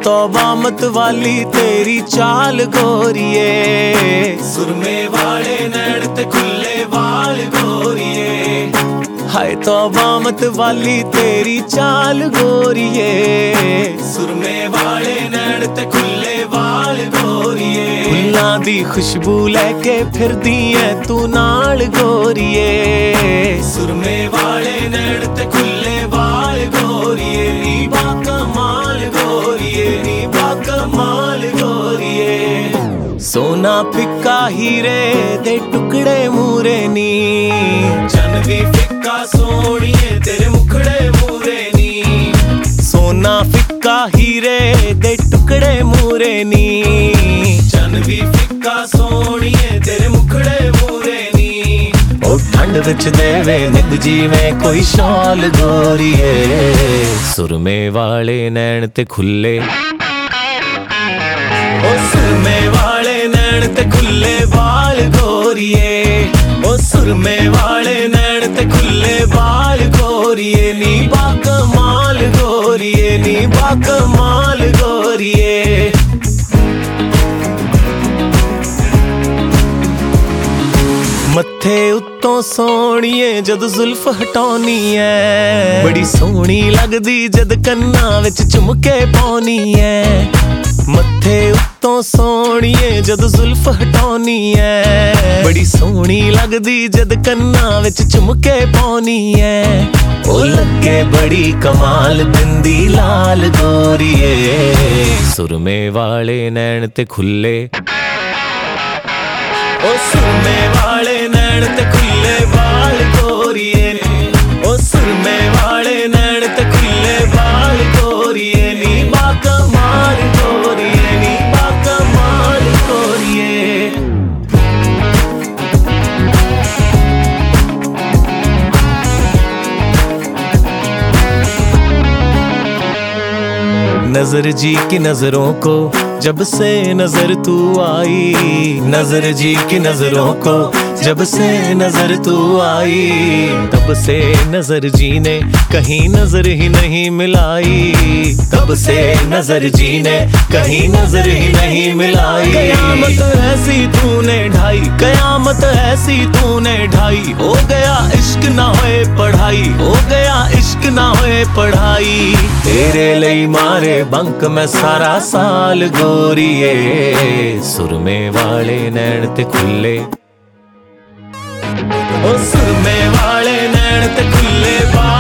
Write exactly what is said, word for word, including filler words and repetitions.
तौबा मत वाली तेरी चाल गोरिए, सुरमे वाले नैन ते खुले वाल गोरिए। हाय तौबा मत वाली तेरी चाल गोरिए, सुरमे वाले नैन ते खुले वाल गोरिए। फुल्लां दी खुशबू लैके फिरदी ऐ तू नाल गोरिए, सुरमे वाले नैन ते खुले वाल गोरिए। नी बाकमाल गोरिए, नी बाकमाल गोरिए। सोना फिक्का हीरे दे टुकड़े मूरे नी, चन भी फिक्का सोनिए तेरे मुखड़े मूरे नी। सोना फिक्का हीरे दे टुकड़े मूरे नी, चन भी फिक्का सोनिए तेरे मुखड़े मूरे नी। ओ ठंड विच देवे निग जीवें कोई शाल गोरिए, सुरमे वाले नैन ते खुले, ओ सुरमे वाले नैन ते खुले बाल गोरिए। ओ सुरमे वाले नैन ते खुले बाल गोरिए। नी बाकमाल गोरिए, नी बाकमाल गोरिए। मत्थे उत्तों सोहणीए जद जुल्फ हटाउनी ऐ, बड़ी सोहनी लगदी जद कन्नां विच झुमके पाउनी ऐ। मत्थे उत्तों सोहणीए जद जुल्फ हटाउनी ऐ, बड़ी सोहनी लगदी जद कन्नां विच झुमके पाउनी ऐ। ओ लगे बड़ी कमाल बिंदी लाल गोरिए, सुरमे वाले नैन ते खुले, ओ सुरमे वाले नैन ते खुले बाल गोरिए। ओ सुरमे वाले नैन ते खुले बाल गोरिए। नी बाकमाल गोरिए, नी बाकमाल गोरिए। नजर जी की नजरों को जब से नजर तू आई, नजर जी की नजरों को जब से नजर तू आई, तब से नजर जी ने कहीं नजर ही नहीं मिलाई, तब से नजर जी ने कहीं नजर ही नहीं मिलाई। कयामत ऐसी तूने ढाई, कयामत ऐसी तूने ढाई, हो गया इश्क ना होए पढ़ाई, हो गया इश्क ना होए पढ़ाई। तेरे लई मारे बंक मैं सारा साल गोरिए, सुरमे वाले नैन ते खुले, ओ सुरमे वाले नैन ते खुले बाल